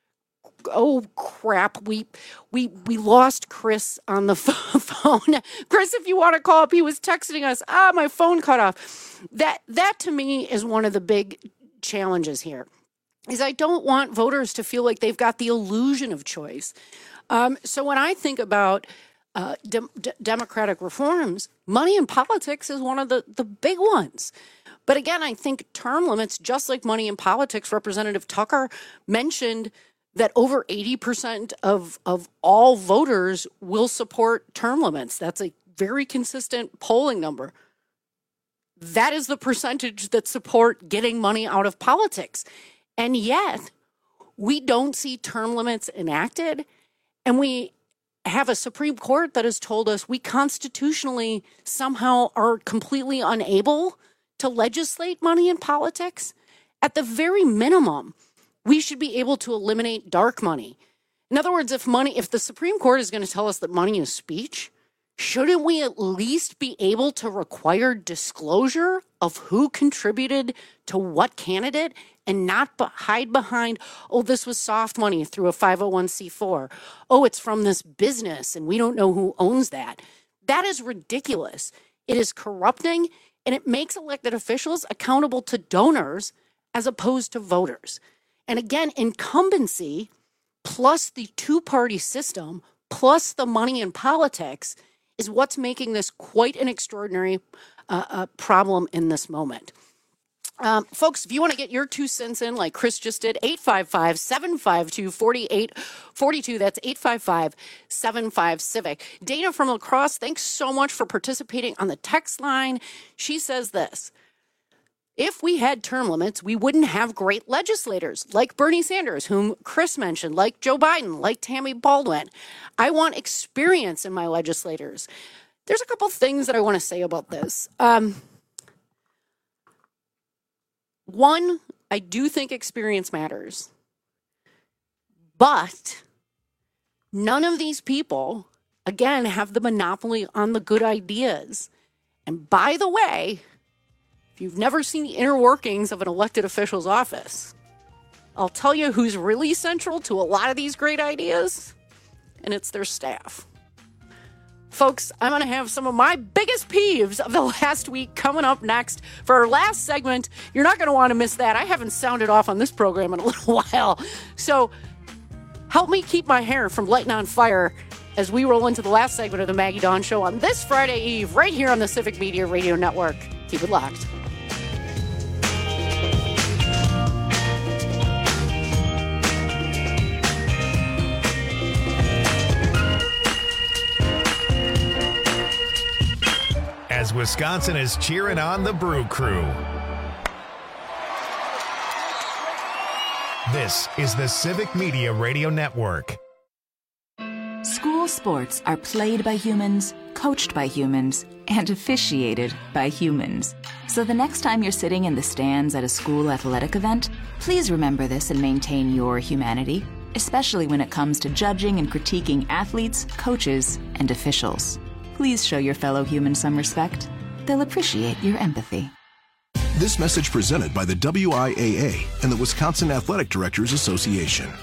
oh crap! We we we lost Chris on the phone. Chris, if you want to call up, he was texting us. Ah, my phone cut off. That that to me is one of the big challenges here. Is I don't want voters to feel like they've got the illusion of choice. Um, so when I think about uh, de- de- democratic reforms, money in politics is one of the, the big ones. But again, I think term limits, just like money in politics, Representative Tucker mentioned that over eighty percent of, of all voters will support term limits. That's a very consistent polling number. That is the percentage that support getting money out of politics. And yet, we don't see term limits enacted, and we have a Supreme Court that has told us we constitutionally somehow are completely unable to legislate money in politics. At the very minimum, we should be able to eliminate dark money. In other words, if money, if the Supreme Court is going to tell us that money is speech, shouldn't we at least be able to require disclosure of who contributed to what candidate and not be- hide behind, oh, this was soft money through a five oh one c four. Oh, it's from this business and we don't know who owns that. That is ridiculous. It is corrupting and it makes elected officials accountable to donors as opposed to voters. And again, incumbency plus the two-party system plus the money in politics is what's making this quite an extraordinary uh, uh, problem in this moment. Um, folks, if you want to get your two cents in like Chris just did, eight five five, seven five two, four eight four two. That's eight five five, seven five, civic. Dana from La Crosse, thanks so much for participating on the text line. She says this: if we had term limits, we wouldn't have great legislators like Bernie Sanders, whom Chris mentioned, like Joe Biden, like Tammy Baldwin. I want experience in my legislators. There's a couple things that I want to say about this. Um, one, I do think experience matters. But none of these people, again, have the monopoly on the good ideas. And by the way, if you've never seen the inner workings of an elected official's office, I'll tell you who's really central to a lot of these great ideas, and it's their staff. Folks, I'm going to have some of my biggest peeves of the last week coming up next for our last segment. You're not going to want to miss that. I haven't sounded off on this program in a little while. So help me keep my hair from lighting on fire as we roll into the last segment of the Maggie Dawn Show on this Friday Eve right here on the Civic Media Radio Network. Keep it locked. As Wisconsin is cheering on the Brew Crew. This is the Civic Media Radio Network. sports are played by humans, coached by humans, and officiated by humans. So the next time you're sitting in the stands at a school athletic event, please remember this and maintain your humanity, especially when it comes to judging and critiquing athletes, coaches, and officials. Please show your fellow humans some respect. They'll appreciate your empathy. This message presented by the W I A A and the Wisconsin Athletic Directors Association.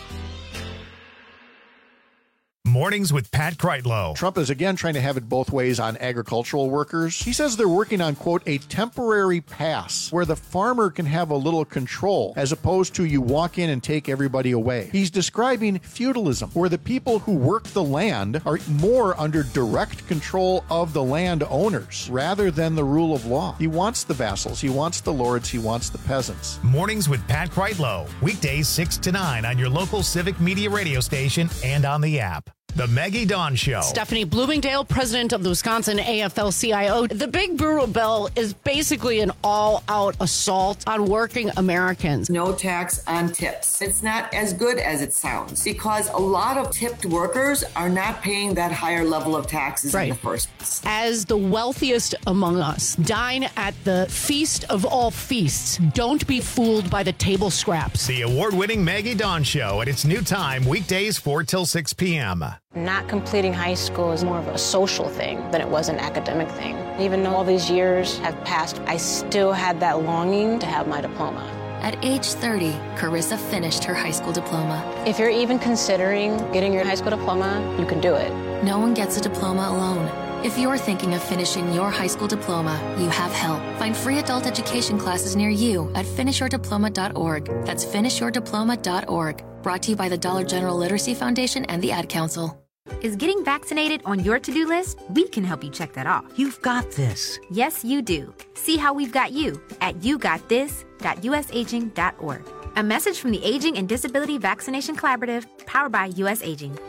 Mornings with Pat Kreitlow. Trump is again trying to have it both ways on agricultural workers. He says they're working on, quote, a temporary pass where the farmer can have a little control as opposed to you walk in and take everybody away. He's describing feudalism, where the people who work the land are more under direct control of the landowners rather than the rule of law. He wants the vassals, he wants the lords, he wants the peasants. Mornings with Pat Kreitlow. Weekdays six to nine on your local Civic Media radio station and on the app. The Maggie Dawn Show. Stephanie Bloomingdale, president of the Wisconsin A F L C I O. The Big Brutal Bill is basically an all-out assault on working Americans. No tax on tips. It's not as good as it sounds because a lot of tipped workers are not paying that higher level of taxes Right. in the first place. As the wealthiest among us, dine at the feast of all feasts. Don't be fooled by the table scraps. The award-winning Maggie Dawn Show at its new time, weekdays four till six p.m. Not completing high school is more of a social thing than it was an academic thing. Even though all these years have passed, I still had that longing to have my diploma. At age thirty, Carissa finished her high school diploma. If you're even considering getting your high school diploma, you can do it. No one gets a diploma alone. If you're thinking of finishing your high school diploma, you have help. Find free adult education classes near you at finish your diploma dot org. That's finish your diploma dot org. Brought to you by the Dollar General Literacy Foundation and the Ad Council. Is getting vaccinated on your to-do list? We can help you check that off. You've got this. Yes, you do. See how we've got you at you got this dot u s aging dot org. A message from the Aging and Disability Vaccination Collaborative, powered by U S Aging.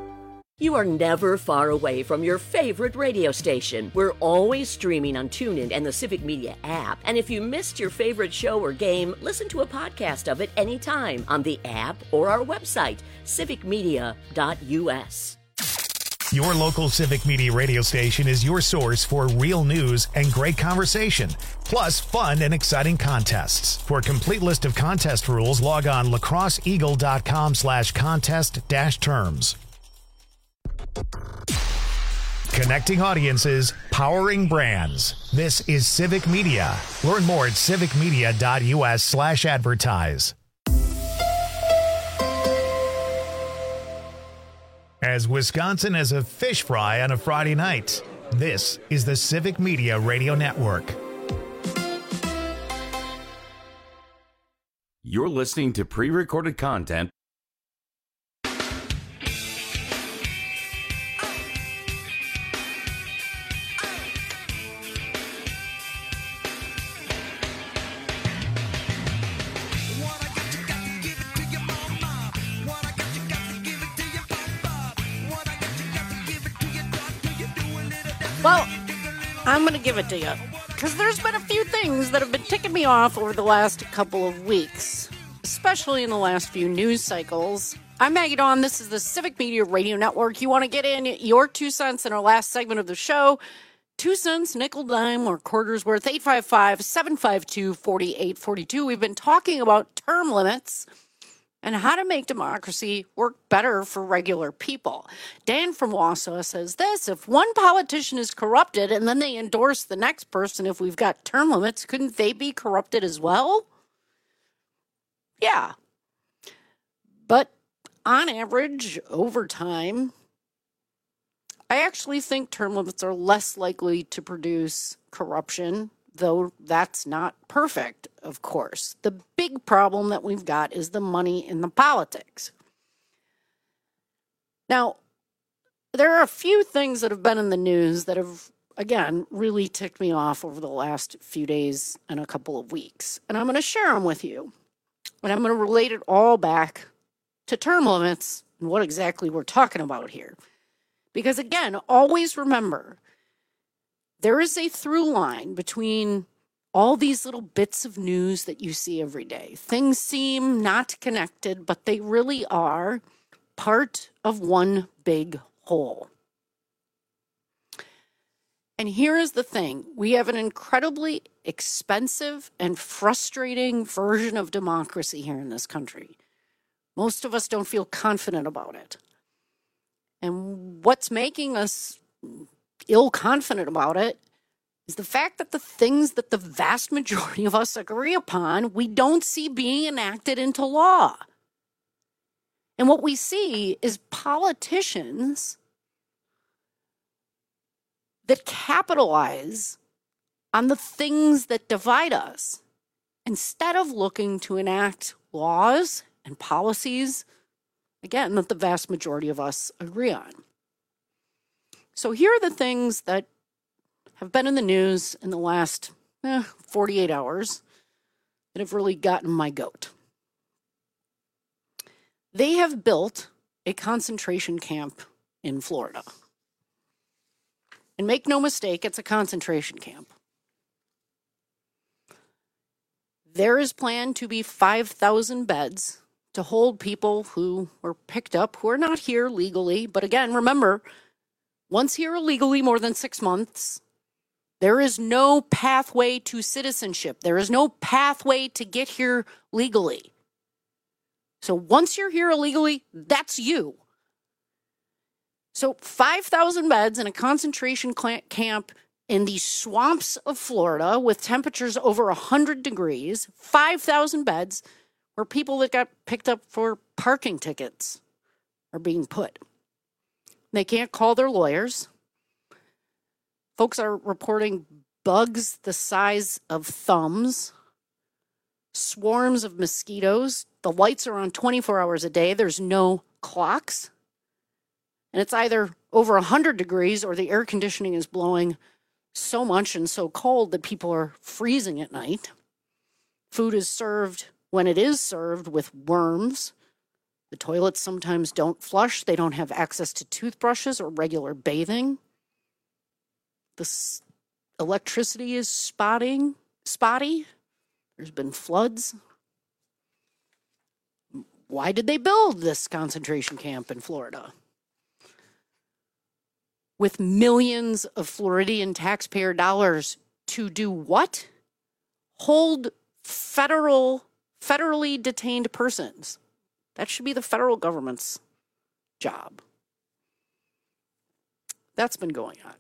You are never far away from your favorite radio station. We're always streaming on TuneIn and the Civic Media app. And if you missed your favorite show or game, listen to a podcast of it anytime on the app or our website, civic media dot u s. Your local Civic Media radio station is your source for real news and great conversation, plus fun and exciting contests. For a complete list of contest rules, log on lacrosseeagle.com slash contest dash terms. Connecting audiences, powering brands. This is Civic Media. Learn more at civic media dot u s slash advertise. As Wisconsin has a fish fry on a Friday night, this is the Civic Media Radio Network. You're listening to pre-recorded content. Well, I'm going to give it to you because there's been a few things that have been ticking me off over the last couple of weeks, especially in the last few news cycles. I'm Maggie Dawn. This is the Civic Media Radio Network. You want to get in your two cents in our last segment of the show? Two cents, nickel, dime, or quarters worth. eight five five, seven five two, four eight four two. We've been talking about term limits and how to make democracy work better for regular people. Dan from Wausau says this: if one politician is corrupted and then they endorse the next person, if we've got term limits, couldn't they be corrupted as well? Yeah. But on average, over time, I actually think term limits are less likely to produce corruption, though that's not perfect, of course. The big problem that we've got is the money in the politics. Now, there are a few things that have been in the news that have, again, really ticked me off over the last few days and a couple of weeks. And I'm going to share them with you. And I'm going to relate it all back to term limits and what exactly we're talking about here. Because, again, always remember, there is a through line between all these little bits of news that you see every day. Things seem not connected, but they really are part of one big whole. And here is the thing. We have an incredibly expensive and frustrating version of democracy here in this country. Most of us don't feel confident about it. And what's making us ill-confident about it is the fact that the things that the vast majority of us agree upon, we don't see being enacted into law. And what we see is politicians that capitalize on the things that divide us instead of looking to enact laws and policies, again, that the vast majority of us agree on. So here are the things that have been in the news in the last eh, forty-eight hours that have really gotten my goat. They have built a concentration camp in Florida. And make no mistake, it's a concentration camp. There is planned to be five thousand beds to hold people who were picked up, who are not here legally. But again, remember, once here illegally more than six months, there is no pathway to citizenship. There is no pathway to get here legally. So once you're here illegally, that's you. So five thousand beds in a concentration camp in the swamps of Florida with temperatures over one hundred degrees, five thousand beds where people that got picked up for parking tickets are being put. They can't call their lawyers. Folks are reporting bugs the size of thumbs, swarms of mosquitoes. The lights are on twenty-four hours a day. There's no clocks. And it's either over one hundred degrees or the air conditioning is blowing so much and so cold that people are freezing at night. Food is served when it is served with worms. The toilets sometimes don't flush. They don't have access to toothbrushes or regular bathing. The s- electricity is spotting, spotty. There's been floods. Why did they build this concentration camp in Florida? With millions of Floridian taxpayer dollars to do what? Hold federal, federally detained persons. That should be the federal government's job. That's been going on.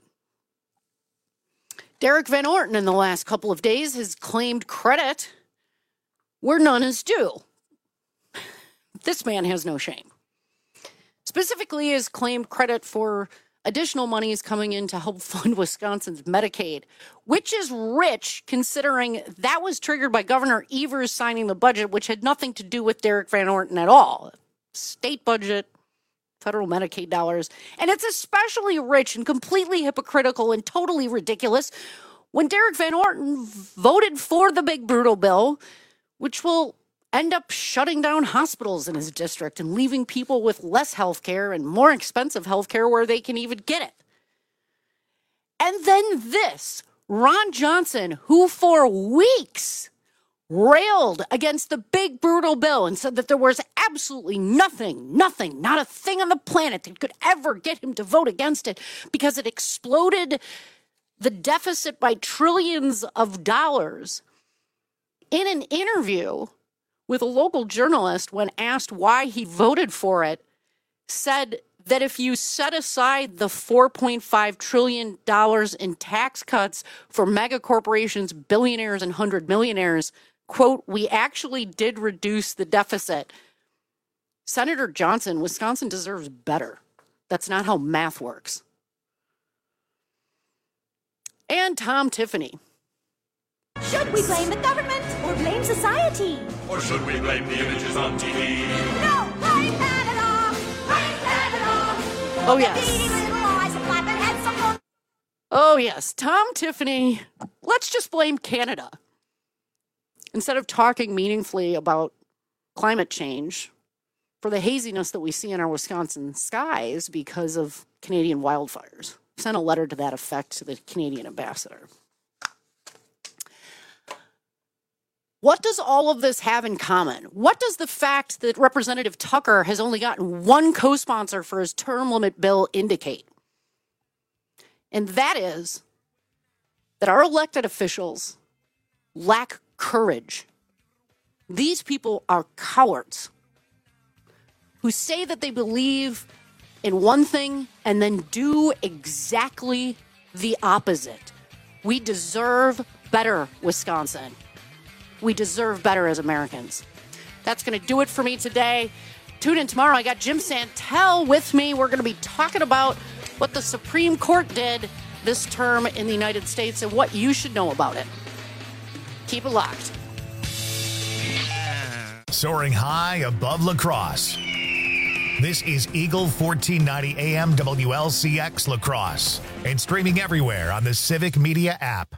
Derek Van Orten in the last couple of days has claimed credit where none is due. This man has no shame. Specifically, has claimed credit for additional monies coming in to help fund Wisconsin's Medicaid, which is rich considering that was triggered by Governor Evers signing the budget, which had nothing to do with Derek Van Orten at all. State budget, federal Medicaid dollars. And it's especially rich and completely hypocritical and totally ridiculous when Derek Van Orten voted for the big brutal bill, which will end up shutting down hospitals in his district and leaving people with less health care and more expensive health care where they can even get it. And then this, Ron Johnson, who for weeks railed against the big brutal bill and said that there was absolutely nothing, nothing, not a thing on the planet that could ever get him to vote against it because it exploded the deficit by trillions of dollars. In an interview with a local journalist, when asked why he voted for it, said that if you set aside the four point five trillion dollars in tax cuts for mega corporations, billionaires, and hundred millionaires, quote, we actually did reduce the deficit. Senator Johnson, Wisconsin deserves better. That's not how math works. And Tom Tiffany. Should we blame the government or blame society? Or should we blame the images on T V? No, blame Canada! Blame Canada! Oh, yes. Oh, yes. Tom Tiffany, let's just blame Canada. Instead of talking meaningfully about climate change for the haziness that we see in our Wisconsin skies because of Canadian wildfires. Sent a letter to that effect to the Canadian ambassador. What does all of this have in common? What does the fact that Representative Tucker has only gotten one co-sponsor for his term limit bill indicate? And that is that our elected officials lack courage. These people are cowards who say that they believe in one thing and then do exactly the opposite. We deserve better, Wisconsin. We deserve better as Americans. That's going to do it for me today. Tune in tomorrow. I got Jim Santel with me. We're going to be talking about what the Supreme Court did this term in the United States and what you should know about it. Keep it locked. Soaring high above La Crosse. This is Eagle fourteen ninety A M W L C X La Crosse and streaming everywhere on the Civic Media app.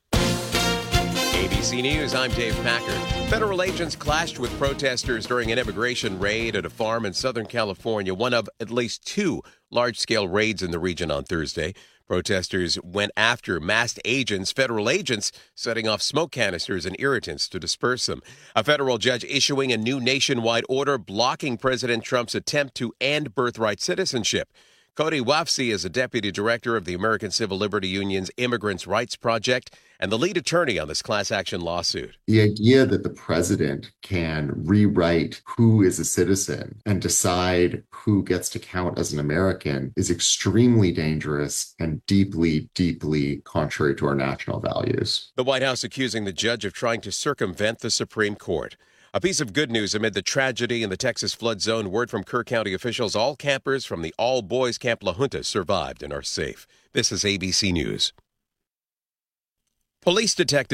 A B C News, I'm Dave Packard. Federal agents clashed with protesters during an immigration raid at a farm in Southern California, one of at least two large-scale raids in the region on Thursday. Protesters went after masked agents, federal agents, setting off smoke canisters and irritants to disperse them. A federal judge issuing a new nationwide order blocking President Trump's attempt to end birthright citizenship. Cody Wafsi is a deputy director of the American Civil Liberty Union's Immigrants' Rights Project and the lead attorney on this class action lawsuit. The idea that the president can rewrite who is a citizen and decide who gets to count as an American is extremely dangerous and deeply, deeply contrary to our national values. The White House accusing the judge of trying to circumvent the Supreme Court. A piece of good news amid the tragedy in the Texas flood zone. Word from Kerr County officials, all campers from the all-boys Camp La Junta survived and are safe. This is A B C News. Police detectives